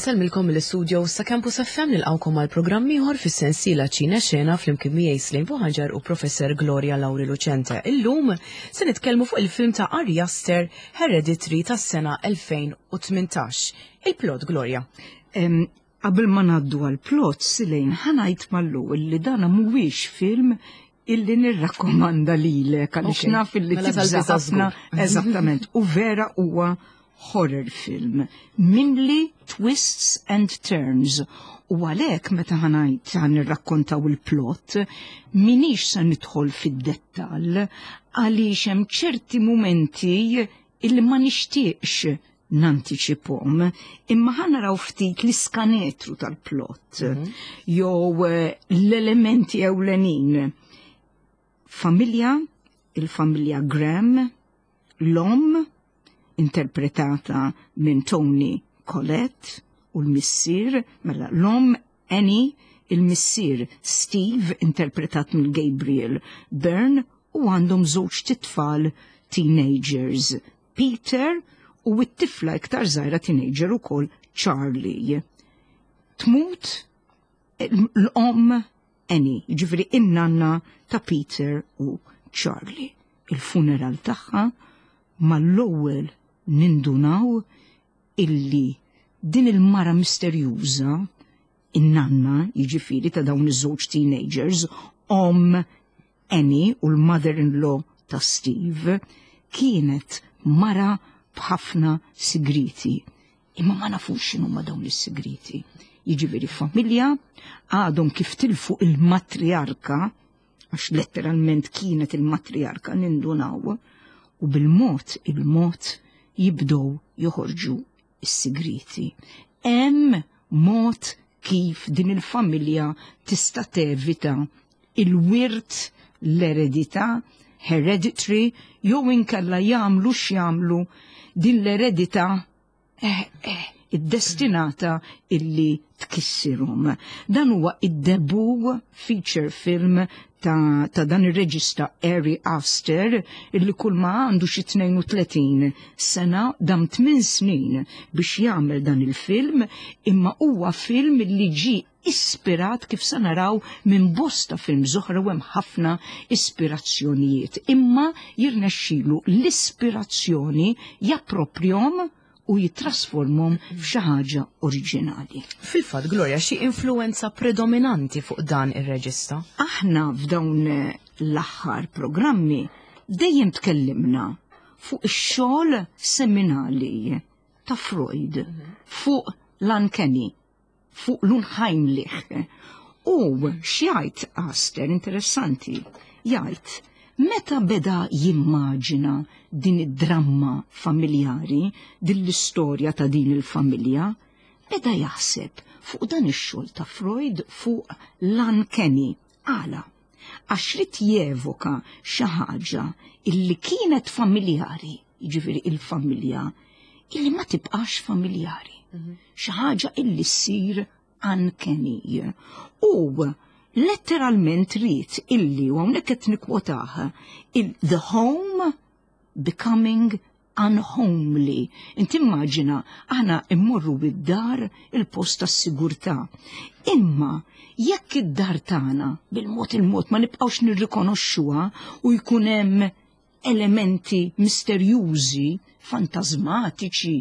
nsellmilkom mill-istudio sa Campus FM nilqawkom għal programm ieħor fis-sensiela Ċina Xena flimkien miegħi Slim Poħaġar u Professor Gloria Lauri Lucente. Illum se nitkellmu fuq il-film ta' Ari Aster Hereditary tas-sena 2018. Il-plot, Gloria. Qabel ma ngħaddu għall-plot, Silejn, ħanajt mal-ewwel li dana mhuwiex film illi nirrakkomanda lilek għaliex naf illi tibża ħafna eżattament u vera huwa horror film, mimli twists and turns. U għalhekk meta ħanajt nirrakkontaw il-plot, minix se nidħol fid-dettall għaliex hemm ċerti mumenti illi ma nixtieqx nantiċipom, imma ħanaraw ftit l-iskanetru tal-plot, jew l-elementi ewlenin. Familja, il-familja Graham, l-om, interpretata minn Toni Collette u l-missier, mela l-om Annie, il-missier Steve, interpretat minn Gabriel Byrne, u għandhom żewġ titfal teenagers, Peter u t-tifla iktar żgħira teenager ukoll Charlie. Tmut l-om Annie, ġifri in-nanna ta' Peter u Charlie. Il-funeral tagħha mal-ewwel nindunaw illi din il-mara misterjuża, in-nanna jiġifieri ta' dawn iż-żewġ teenagers, Annie u l-mother-in-law ta' Steve, kienet mara b'ħafna sigriti. Imma ma nafux x'inhuma dawn is-sigriti. Jiġifieri familja għadhom kif tilfu il-matriarka, għax letteralment kienet il-matriarka nindunaw, u il-mod jibdow joħorġu is-sigriti. Hemm mod kif din il-familja tista' tevita il-wirt, l-eredità, hereditary, jew inkella jagħmlu x'jagħmlu din l-eredità id-destinata illi tkissirhom. Dan huwa id-debu feature film ta' dan ir-reġista Ari Aster illi kull ma għandu xi 32 sena dam 8 snin biex jagħmel dan il-film, imma huwa film li ġi ispirat kif se naraw minn bosta film oħra u hemm ħafna ispirazzjonijiet. Imma jirnexxielu l-ispirazzjoni jappropryhom u jitrasformhom f'xi ħaġa oriġinali. Fil-fatt, Gloria, xi influenza predominanti fuq dan ir-reġista? Aħna f'dawn l-aħħar programmi dejjem tkellimna fuq ix-xogħol seminali ta' Freud, fuq l-uncanny, fuq l-unheimlich. U x'jgħid Aster interessanti, jgħid meta beda jimmaġina din id-dramma familjari, din l-istorja ta' din il-familja, beda jaħseb fuq dan ix-xogħol ta' Freud fuq l-uncanny. Għala, għax rid jevoka xi ħaġa illi kienet familjari, jiġifieri il-familja, illi ma tibqax familjari. Xi ħaġa illi ssir uncanny. U letteralment rrit illi, u hawnhekk qed nikwotaħ, the home becoming unhomely. Inti immaġina, aħna immorru bid-dar il-post tas-sigurtà. Imma jekk id-dar tagħna bil-mod ma nibqgħux nirrikonoxxuha u jkun hemm elementi misterjużi, fantasmatiċi,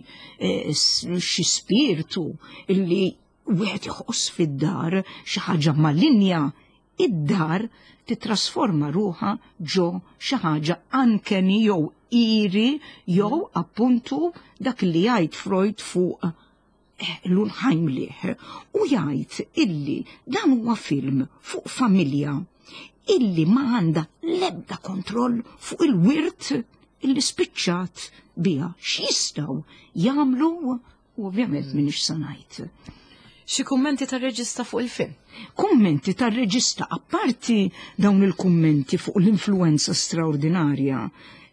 xi spirtu illi wieħed iħoss fid-dar xi ħaġa malinja, id-dar titrasforma ruħha ġo xi ħaġa uncanny jew iri jew appuntu dak li jgħid Freud fuq l-unheimlich. U jgħid illi dan huwa film fuq familja illi ma għandha l-ebda kontroll fuq il-wirt illi spiċċat biha. X'jistgħu jagħmlu u ovvjament m'iniex se ngħid. Xi kummenti tar-reġista fuq il-film? Kummenti tar-reġista, apparti dawn il-kummenti fuq l-influenza straordinarja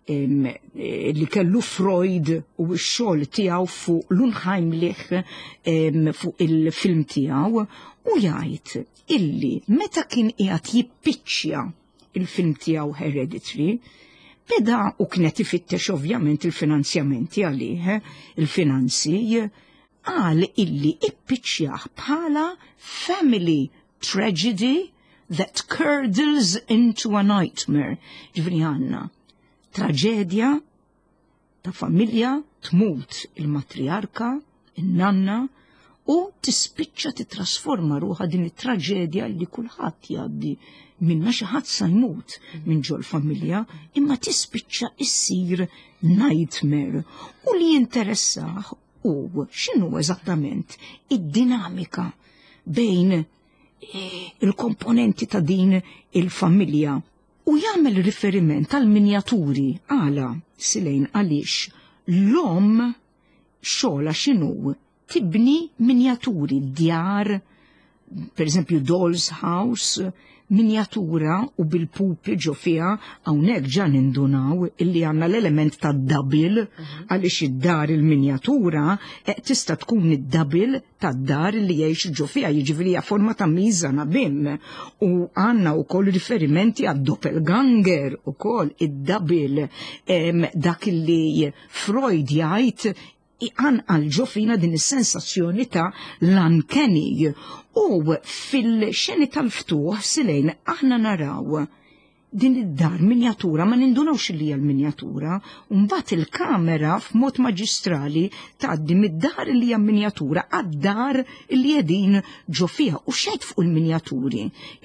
li kellu Freud u x-xogħol tiegħu fuq l-unheimlich fuq il-film tiegħu, u jgħid illi meta kien qiegħed jippiċċja il-film tiegħu Hereditary, beda u kienet ifittex ovvjament il-finanzjamenti għalih, il-finanzi, qal illi ippiċċjah bħala family tragedy that curdles into a nightmare. Ġifri għandna traġedja ta' familja tmut il-matriarka, in-nanna, u tispiċċa titrasforma ruħha din it-traġedja li kulħadd jgħaddi minna xi ħadd sa jmut minn ġol familja, imma tispiċċa issir nightmare. U li jinteressah u x'inhu eżattament id-dinamika bejn il-komponenti ta' din il-familja. U jagħmel riferiment tal-minjaturi għala silejn għaliex l-om xogħla x'inhu tibni minjaturi djar, per eżempju Doll's House, minjatura u bil-pupi ġo fiha hawnhekk ġa nindunaw illi għandna l-element ta' double għaliex id-dar il-minjatura tista' tkun id-double tad-dar li jgħix ġo fiha, jiġifieri hija forma ta' miżana bim. U għandna wkoll riferimenti għad doppelganger ukoll id-double dak li Freud jgħid għal ġofina din is-sensazzjoni ta' l-uncanny. U fil-xeni tal-ftuħ silejn aħna naraw din id-dar minjatura, ma nindunawx li hija l-minjatura, u mbagħad il-kamera f'mod maġistrali tgħaddi mid-dar li hija minjatura għad-dar li qegħdin ġo fiha. U xejn fuq il-minjaturi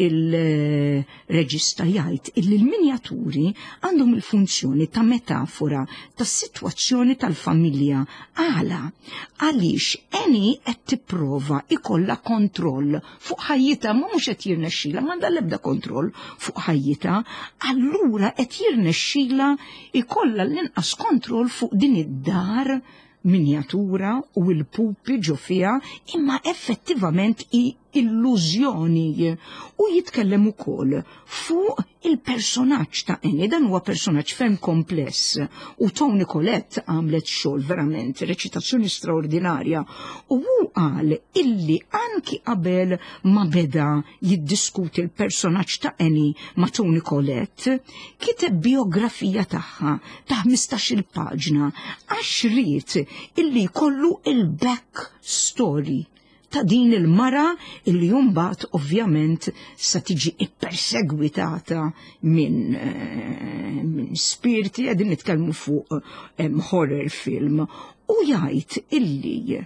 il-reġista jgħid illi l-minjaturi għandhom il-funzjoni ta' metafora tas-sitwazzjoni tal-familja għaliex Annie qed tipprova ikollha kontroll fuq ħajjitha, ma mhux qed jirnexxilha, m'għandha l-ebda kontroll fuq ħajjitha. Allura qed jirnexxila ikollha l-inqas kontroll fuq din id-dar minjatura u l-pupi ġo fiha, imma effettivament illużjoni. U jitkellem ukoll fuq il-personaġġ ta' Annie, dan huwa personaġġ ferm kompless, u Toni Collette għamlet xogħol verament reċitazzjoni straordinarja, u hu qal illi anki qabel ma beda jiddiskuti l-personaġġ ta' Annie ma' Toni Collette, kiteb biografija tagħha ta' 15-il paġna għax ried illi kollu il-back story ta' din il-mara illi jumbat ovvjament sa tiġi ippersegwitata minn spiriti għadin nitkellmu fuq horror film. U jgħid illi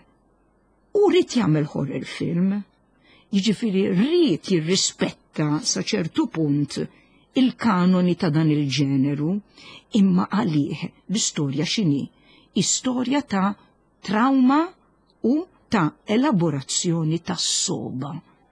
u rrid jagħmel horror film, jiġifieri rrid jirrispetta sa ċertu punt il-kanoni ta' dan il-ġeneru, imma għalih l-istorja x'inhi? Istorja ta' trauma u ta' elaborazzjoni ta' soba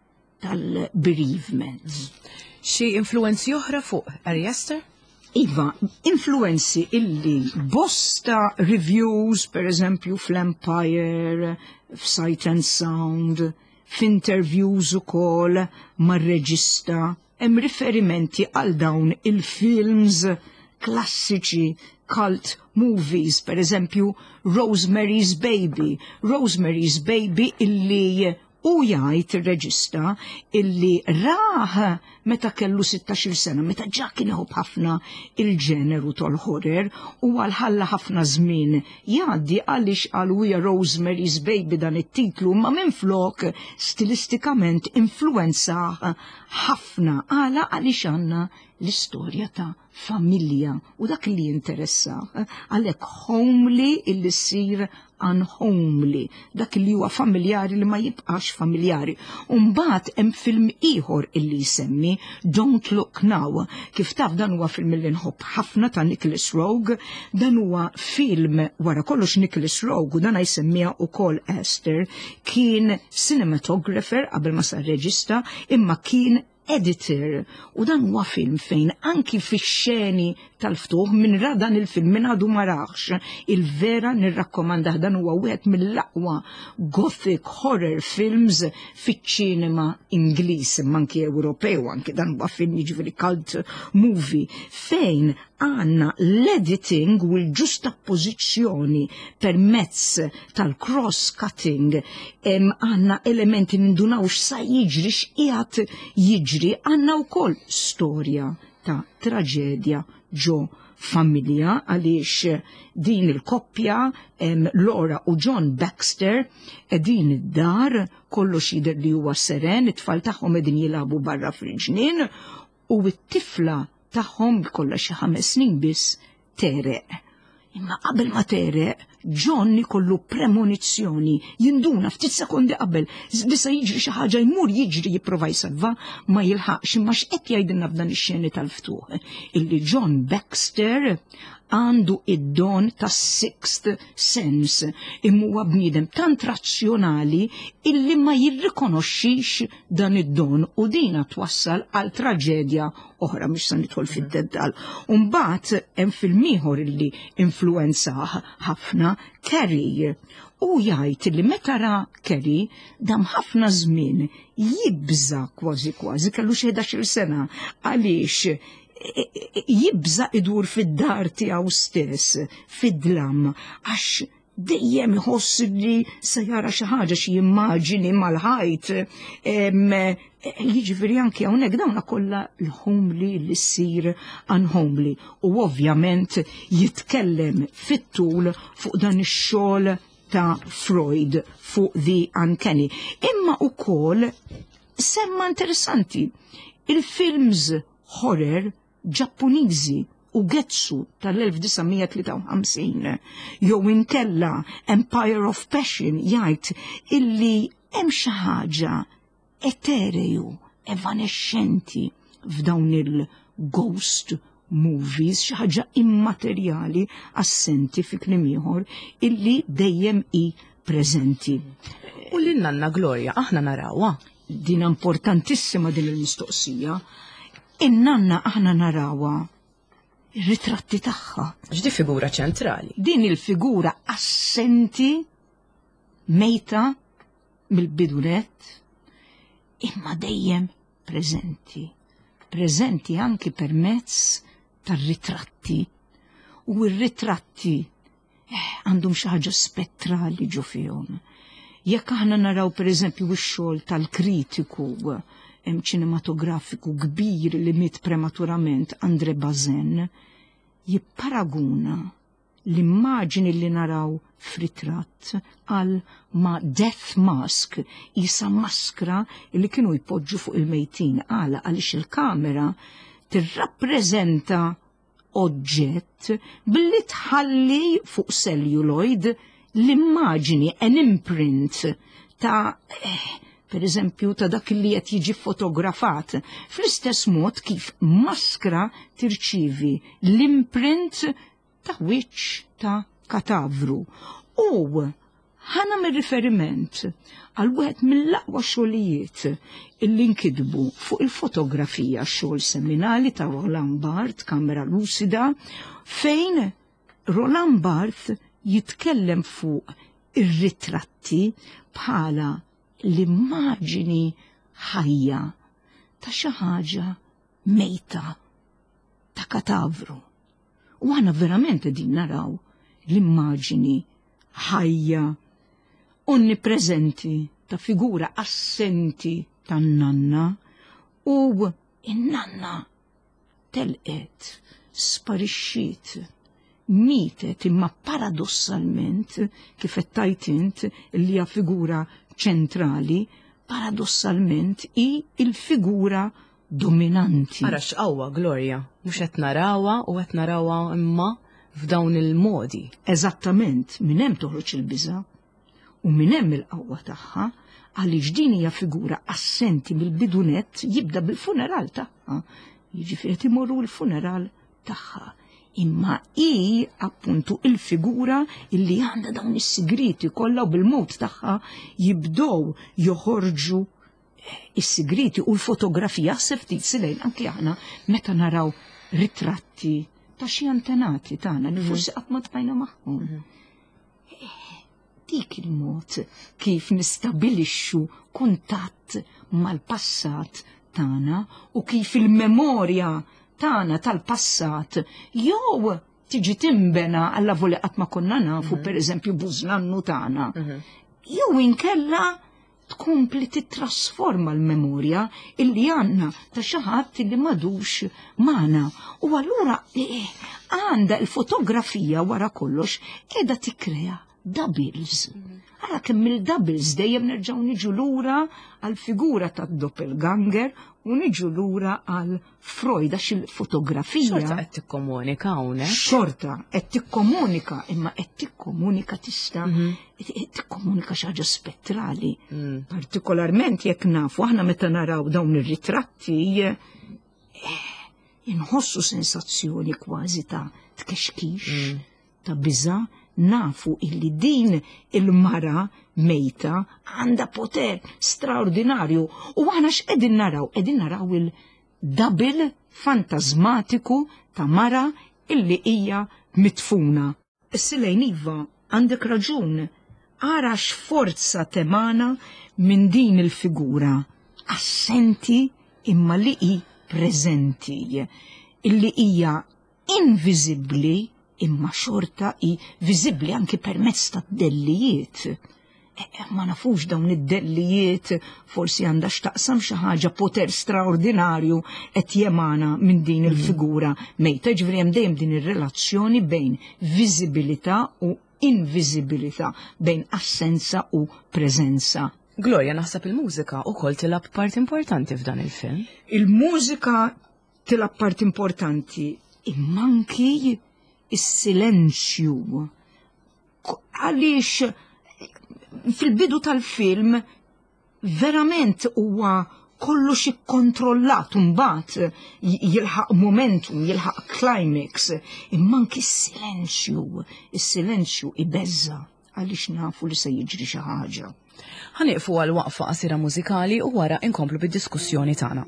tal-bereavement. Xi influenzi oħra fuq Ari Aster? Iva, influenzi illi bosta reviews, per eżempju fl-Empire, f'Sight and Sound, f'interviews ukoll mar-reġista, hemm riferimenti għal dawn il-films klassiċi, cult movies, per eżempju Rosemary's Baby. Rosemary's Baby illi u jgħid ir-reġista illi raħ meta kellu 16 sena, meta ġa kien iħobb ħafna il-ġeneru tal-horror u għal-ħalla ħafna żmien jgħaddi għaliex għal hija Rosemary's Baby dan it-titlu, ma minflok stilistikament influenza ħafna għaliex għandna l-istorja ta' familja u dak li jinteressa għalhekk homely illi ssir unhomely, dak li huwa familjari li ma jibqax familjari. U mbagħad hemm film ieħor illi jsemmi Don't Look Now. Kif taf dan huwa film li nħobb ħafna ta' Nicholas Roeg, dan huwa film wara kollox Nicholas Roeg u dan jsemmiha wkoll Aster, kien cinematographer qabel ma sar reġista, imma kien editor, u dan huwa film fejn anki fix-xeni tal-ftuħ minn ra dan il-film minn għadu ma raħx, il-vera nirrakkomandah, dan huwa wieħed mill-aqwa gothic horror films fiċ-ċinema Ingliż manki Ewropew, anki dan huwa film jiġifieri cult movie fejn għanna l-editing u l-ġustappożizzjoni permezz tal-cross-cutting, għanna elementi nindunaw x'sa jiġri x'qiegħed jiġri, għanna wkoll storja ta' traġedja ġo familja għaliex din il-koppja Laura u John Baxter din id-dar kollox jidher li huwa seren, it-tfal tagħhom qegħdin jilagħbu barra fil-ġnien u t-tifla tagħhom kollha xi 5 snin biss tereq. Imma qabel ma tereq, John ikollu premonizzjoni, jinduna ftit sekondi qabel, disa jiġri xi ħaġa jmur jiġri jipprova jsalva ma jilħaqx imma x'qed jgħidilna f'dan ix-xeni tal-ftuħ illi John Baxter għandu id-don tas sixth sense imma bniedem tant razzjonali illi ma jirrikonoxxix dan id-don u dina twassal għal traġedja oħra mhux se nidħol fid-dettall. U mbagħad hemm film ieħor illi influenzah ħafna Carrie u jgħid li meta ra Carrie dam ħafna żmien jibża kważi kellu xi 11 sena għaliex jibża idur fid-dar tiegħu stess, fid-dlam, għax dejjem iħoss li se jara xi ħaġa xi jimmaġini mal-ħajt. Jiġifieri anke hawnhekk dawna kollha l-homely li ssir unhomely u ovvjament jitkellem fit-tul fuq dan ix-xogħol ta' Freud fuq the uncanny. Imma wkoll semma interessanti il-films horror Ġappuniżi u Getsu tal-1953 jew inkella Empire of Passion jgħid illi hemm xi ħaġa etereju, evanescenti f'dawn il-ghost movies, xi ħaġa immaterjali assenti fi kliem ieħor illi dejjem hi preżenti. U lin-Nanna Gloria aħna narawha. Din importantissima din il-mistoqsija. In-Nanna aħna narawha ir-ritratti tagħha. Ġdi figura ċentrali. Din il-figura assenti, mejta mill-bidunet, imma dejjem preżenti. Preżenti anki permezz tar-ritratti. U r-ritratti għandhom xi ħaġa spettrali ġo fihom. Jekk aħna naraw pereżempju x-xogħol tal-kritiku ċinematografiku kbir li miet prematurament André Bazin, jipparaguna l-immaġini li naraw f'ritratt għal ma' death mask, isa maskra li kienu jpoġġu fuq il-mejtin għaliex il-kamera tirrappreżenta oġġett billi tħalli fuq celluloid l-immaġini, an imprint ta' per eżempju ta' dak li qed jiġi fotografat. Fl-istess mod kif maskra tirċivi l-imprint ta' wiċċ ta' katavru. U ħana mir-riferiment għal wieħed mill-aqwa xogħlijiet illi nkidbu fuq il-fotografija xogħol seminali ta' Roland Barthes, Kamera Lucida, fejn Roland Barthes jitkellem fuq ir-ritratti bħala l-immaġini ħajja ta' xi ħaġa mejta ta' katavru. U għana verament din naraw l-immaġini ħajja onnipreżenti ta' figura assenti tan-Nanna u in-Nanna telqet, sparixxiet, mietet imma paradossalment kif qed tajt int li hija figura ċentrali, paradossalment hi il-figura dominanti. Ara x'qawwa Gloria, mhux qed narawha u qed narawha imma f'dawn il-modi. Eżattament, minn hemm toħroġ il-biża' u minn hemm il-qawwa tagħha għaliex din hija figura assenti mill-bidunet jibda bil-funeral tagħha. Jiġifieri timorru l-funeral tagħha. Imma hi appuntu il-figura illi għandha dawn is-sigriti kollha u bil-mod tagħha jibdew joħorġu is-sigriti u l-fotografija ftit silejn anke aħna meta naraw ritratti ta' xi antenati tagħna li forsi qatt ma tqajna magħhom. Dik il-mod kif nistabilixxu kuntatt mal-passat tagħna u kif il-memorja tagħna tal-passat jew tiġi timbena alla voli qatt ma konna nafu pereżempju bużlannu tagħna. Jew inkella tkompli titrasforma l-memorja illi għandna ta' xi ħadd li m'għadux magħna. U allura għandha l-fotografija wara kollox qiegħda tikkrea doubles. Ara kemm il-doubles dejjem nerġgħu niġu lura għall-figura tad-doppelganger u niġu lura għal Freud għax il-fotografija. Xorta qed tikkomunika hawnhekk. Xorta qed tikkomunika, imma qed tikkomunika tista' tikkomunika xi ħaġa spettrali. Partikolarment jekk nafu aħna meta naraw dawn ir-ritratti inħossu sensazzjoni kważi ta' tkexkix, ta' biża'. Nafu illi din il-mara mejta għanda poter straordinarju u għana x'qegħdin naraw? Qegħdin naraw il-double fantasmatiku ta' mara illi hija mitfuna. Is-silejn iva għandek raġun, ara x'forza temana minn din il-figura assenti imma li hi preżenti, illi hija invisibbli imma xorta i viżibbli anki permezz ta' dellijiet. Ma nafux dawn id-dellijiet forsi għandha x'taqsam xi ħaġa poter straordinarju qed jemana minn din il-figura mejta, ġifieri hemm dejjem din ir-relazzjoni bejn viżibilità u inviżibilità, bejn assenza u preżenza. Gloria, naħseb il-mużika wkoll tilab part importanti f'dan il-film. Il-mużika tilab part importanti, imma anki is-silenzju. Għaliex fil-bidu tal-film verament huwa kollox ikkontrollat mbagħad jilħaq momentum, jilħaq climax, imma anki is-silenzju ibeżza għaliex nafu li se jiġri xi ħaġa. Ħanieqfu għal waqfa qasira mużikali u wara inkomplu bid-diskussjoni tagħna.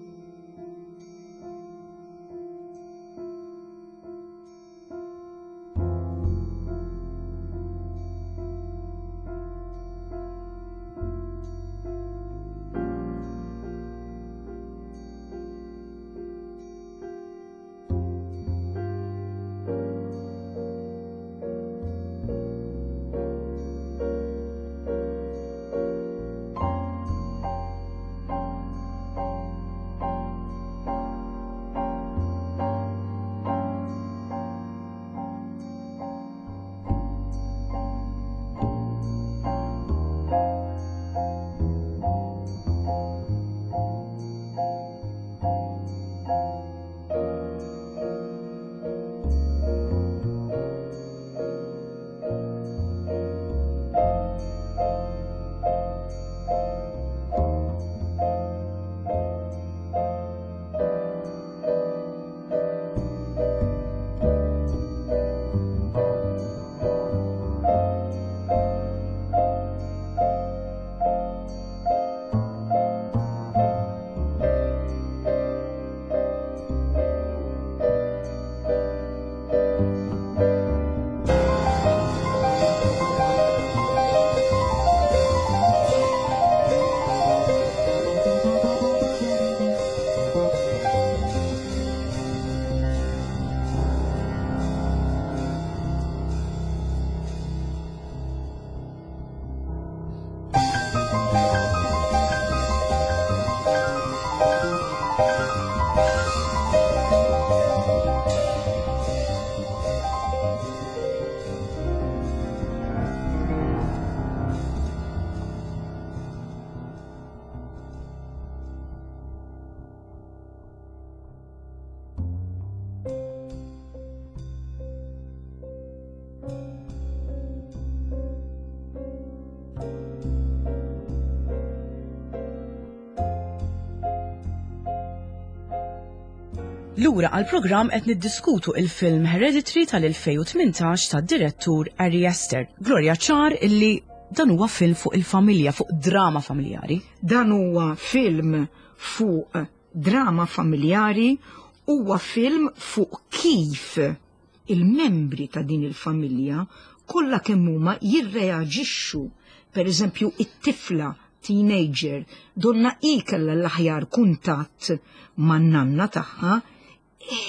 Lura għal-programm qed niddiskutu il-film Hereditary tal-2018 tad-direttur Ari Aster. Gloria ċar illi dan huwa film fuq il-familja, fuq drama familjari. Dan huwa film fuq drama familjari, huwa film fuq kif il-membri ta' din il-familja kollha kemm huma jirreaġixxu. Pereżempju it-tifla teenager donna kellha l-aħjar kuntatt man-nanna tagħha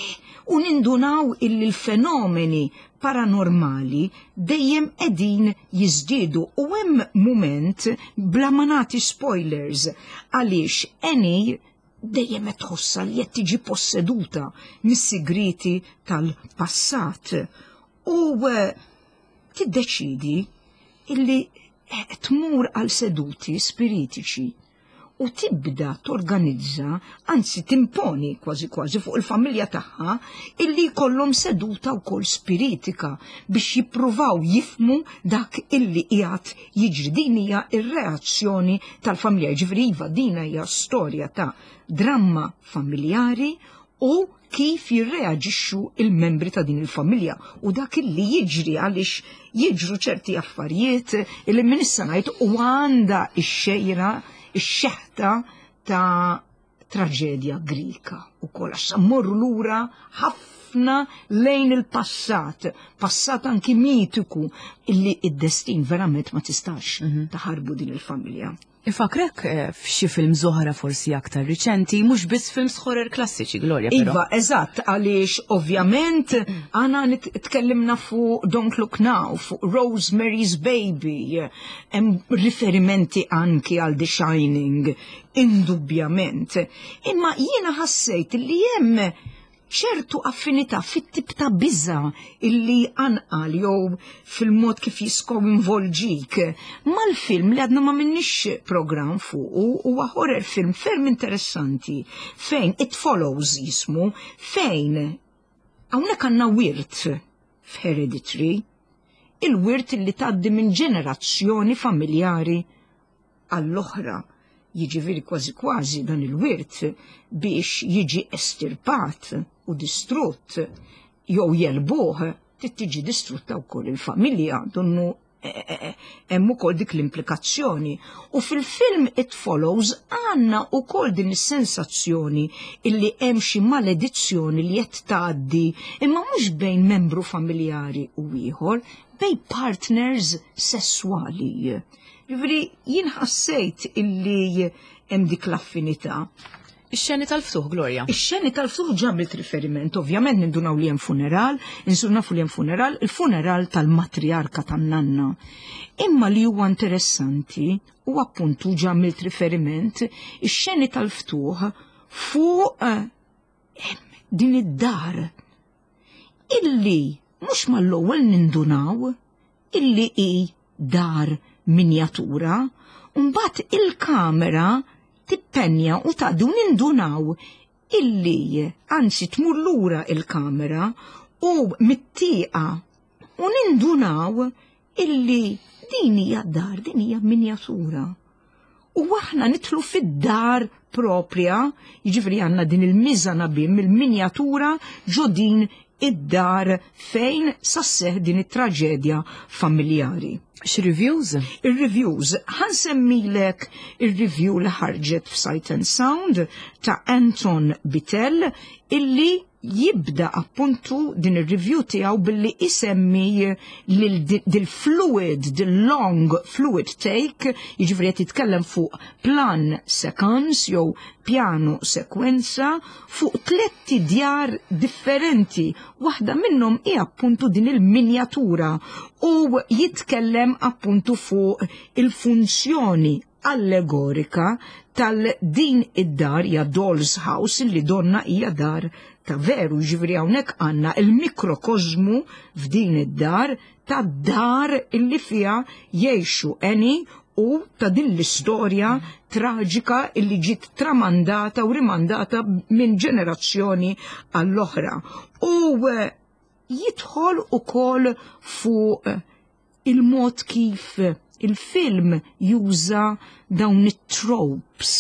u nindunaw illi l-fenomeni paranormali dejjem qegħdin jiżdiedu u hemm mument bla ma nagħti spoilers għaliex Annie dejjem qed tħossha li qed tiġi posseduta mis-sigriti tal-passat u tiddeċidi illi tmur għal seduti spiritiċi u tibda torganizza, anzi timponi kważi fuq il-familja tagħha illi jkollhom seduta wkoll spiritika biex jippruvaw jifmu dak illi qiegħed jiġri. Din hija r-reazzjoni tal-familja. Ġifri iva din hija storja ta' dramma familjari u kif jirreaġixxu il-membri ta' din il-familja u dak illi jiġri għaliex jiġru ċerti affarijiet illi min issa ngħid u għandha x-xejra ix-xeħta ta' traġedja Grika ukoll għax mmorru lura ħafna lejn il-passat, passat anki mitiku illi id-destin verament ma tistax taħarbu din il-familja. Ifakrek f'xi film zoħra forsi aktar riċenti, mhux biss films horror klassiċi, Gloria. Iva, eżatt, għaliex ovvjament għana tkellimna fuq Don't Look Now, fuq Rosemary's Baby, hemm riferimenti anki għal The Shining, indubjament. Imma jiena ħassejt li hemm ċertu affinità fit-tip ta' biża illi anqal jew fil-mod kif jiskow involġik mal-film li għadna ma minnix program fuq huwa horror film ferm interessanti fejn It Follows jismu fejn hawnhekk għandna wirt f'Hereditary il-wirt li tgħaddi minn ġenerazzjoni familjari għall-oħra. Jiġifieri kważi dan il-wirt biex jiġi estirpat u distrutt jew jelbuh tiġi distrutta wkoll il-familja donnu hemm ukoll dik l-implikazzjoni. U fil-film It Follows għandna wkoll din is-sensazzjoni illi hemm xi maledizzjoni li qed tgħaddi imma mhux bejn membru familjari u ieħor, bejn partners sesswali. Jivri, jien ħassejt illi hemm dik l-affinità. Ix-xeni tal-ftuħ, Gloria. Ix-xeni tal-ftuħ ġabilt riferiment, ovvjament nindunaw li hemm funeral, nafu li hemm funeral, il-funeral tal-matriarka tan-nanna. Imma li huwa interessanti u appuntu ġabilt riferiment ix-xeni tal-ftuħ fuq din id-dar illi mhux mal-ewwel nindunaw illi hi dar minjatura, mbagħad il-kamera tippenja u taqdu nindunaw illi anzi tmur lura il-kamera u mittieqa u nindunaw illi din hija dar, din hija minjatura. U aħna nidħlu fid-dar propria, jiġifieri għandna din il-miżana bim il-minjatura ġodin id-dar fejn sasseħ din it-traġedja familjari. X'reviews? Ir-reviews, ħansemmilek ir-review li ħarġet f'Sight and Sound ta' Anton Bitel illi jibda appuntu din ir-review tiegħu billi isemmi dil-fluid, dil-long fluid take, jiġifieri qed jitkellem fuq plan sequence jew pjanu sekwenza fuq 3 djar differenti. Waħda minnhom hija appuntu din il-minjatura u jitkellem appuntu fuq il-funzjoni allegorika tal-din id-dar hija Doll's House illi donna hija dar ta' veru, ġivri hawnhekk għandna il-mikrokozmu f'din id-dar ta' dar illi fiha jgħixu Annie u ta' din l-istorja traġika illi ġiet tramandata u rimandata minn ġenerazzjoni għall-oħra. U jidħol ukoll fuq il-mod kif il-film juża dawn it-tropes,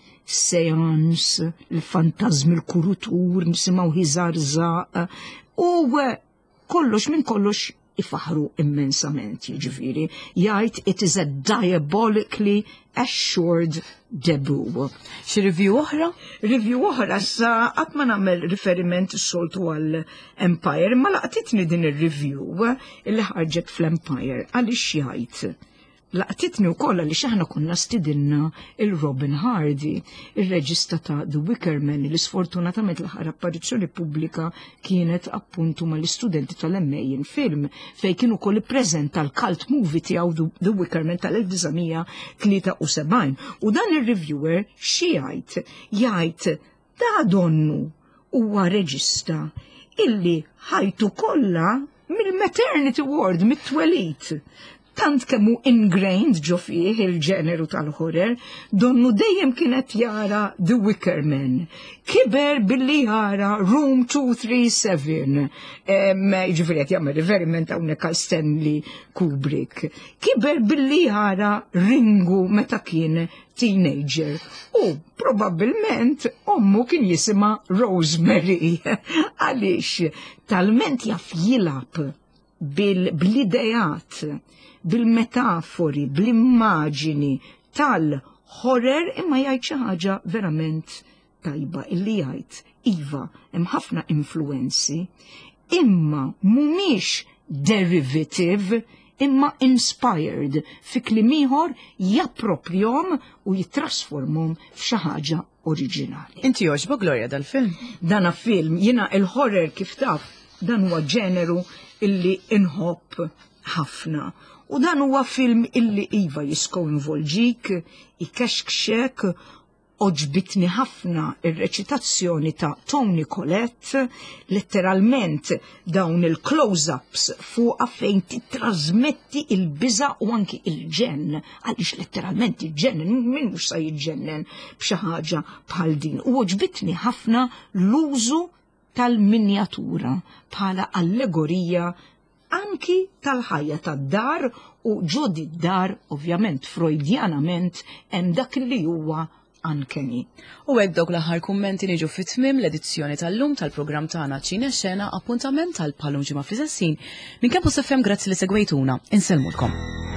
seance, il-fantazmi, il-kurutur, nisimaw ħiżarżaq, u kollox minn kollox ifaħru immensament, jiġifieri. Jgħid it is a diabolically assured debut. Xi review oħra? Review oħra sa qatt ma nagħmel riferiment is-soltu għall Empire, ma laqtitni din ir-review illi ħarġet fl-Empire għaliex jgħid laqtitni wkoll li xaħna konna stidinna il-Robin Hardy, ir-reġista ta' The Wicker Man, li sfortunatament l-aħħar apparizzjoni pubblika kienet appuntu mal-istudenti tal-MA in film, fej kienu koll ippreżenta l-cult movie tiegħu The Wicker Man tal-1973. U dan ir-reviewer xi jgħid da donnu huwa reġista illi ħajtu kollha mill-maternity ward, mit-twelid. Tant kemmu ingrained ġo fih il-ġeneru tal-horror, donnu dejjem kienet jara The Wicker Man. Kiber billi jara Room 237, ġifiri għet jgħamil riferiment għawnek għal Stanley Kubrick. Kiber billi jara Ringu meta kien teenager. U probabilment ommu kien jisima Rosemary. Għalix, talment jaff jilab bil-idejat, bil-metafori, bil-immaġini tal-horror, imma jgħid xi ħaġa verament tajba illi jgħid iva hemm ħafna influenzi, imma mhumiex derivative, imma inspired fi kliem ieħor jappropryhom u jittrasformhom f'xi ħaġa oriġinali. Inti jogħġbok Gloria dal-film? Dana film, jiena il-horror kif taf, dan huwa ġeneru illi inħobb ħafna. U dan huwa film illi iva jiskowinvolġik, ikexkxek, oġbitni ħafna ir-reċitazzjoni ta' Toni Collette, letteralment dawn il-close-ups fuqa fejn titrasmetti il-biża u anki il-ġen, għaliex letteralment il-ġen, min mhux sa jiġġennen b'xi ħaġa bħal din. U oġbitni ħafna l-użu tal-minjatura bħala allegorija anki tal-ħajja tad-dar u ġodi d-dar, ovvjament freudjanament, hemm dak li huwa uncanny. U hekk dawk l-aħħar kummenti niġu fit-tmiem l-edizzjoni tal-lum tal-programm tagħna Ċina Xena, appuntament tal-palum ġimgħa fl-isessin minn Campus FM. Grazzi li segwejtuna. Insellmulkom.